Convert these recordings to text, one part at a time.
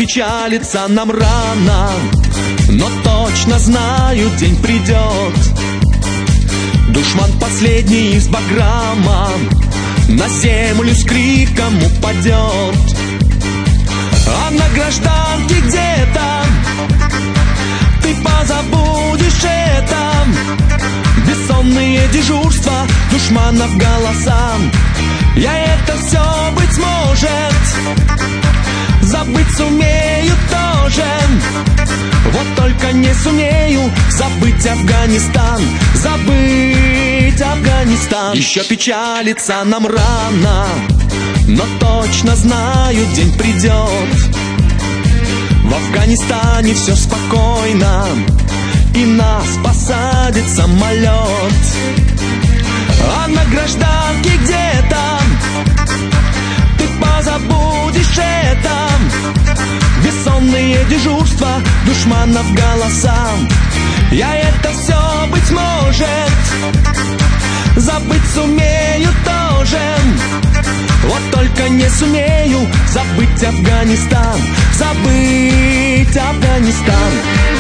печалиться нам рано, но точно знаю, день придет. Душман последний из баграма на землю с криком упадет. А на гражданке где-то ты позабудешь это. Бессонные дежурства, душманов голоса. Я это все, быть может, забыть сумею тоже. Вот только не сумею забыть Афганистан, забыть Афганистан. Еще печалиться нам рано, но точно знаю, день придет. В Афганистане все спокойно, и нас посадит самолет. А на гражданке где-то ты позабудешь это. Бессонные дежурства, душманов голоса. Я это все, быть может, забыть сумею тоже. Вот только не сумею забыть Афганистан, забыть Афганистан.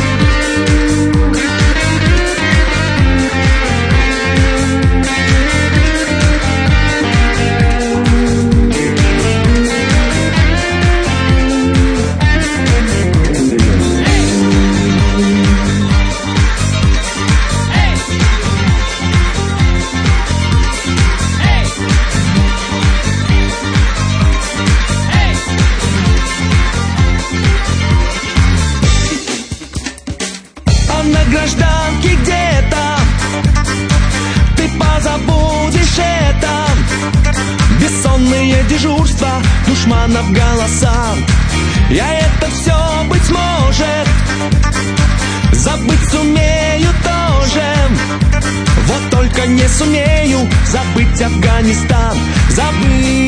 На гражданке где-то ты позабудешь это. Бессонные дежурства, душманов голоса. Я это все, быть может, забыть сумею тоже. Вот только не сумею забыть Афганистан, забыть